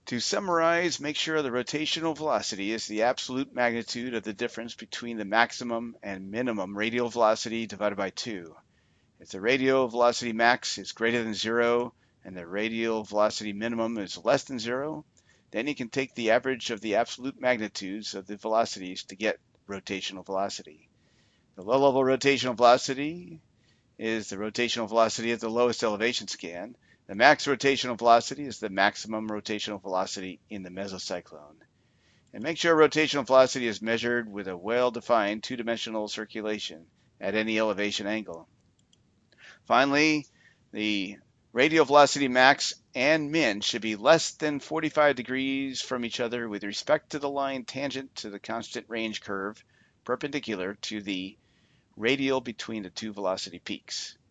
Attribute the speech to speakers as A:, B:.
A: To summarize, make sure the rotational velocity is the absolute magnitude of the difference between the maximum and minimum radial velocity divided by 2. If the radial velocity max is greater than 0 and the radial velocity minimum is less than 0, then you can take the average of the absolute magnitudes of the velocities to get rotational velocity. The low-level rotational velocity is the rotational velocity at the lowest elevation scan. The max rotational velocity is the maximum rotational velocity in the mesocyclone. And make sure rotational velocity is measured with a well-defined two-dimensional circulation at any elevation angle. Finally, the radial velocity max and min should be less than 45 degrees from each other with respect to the line tangent to the constant range curve perpendicular to the radial between the two velocity peaks.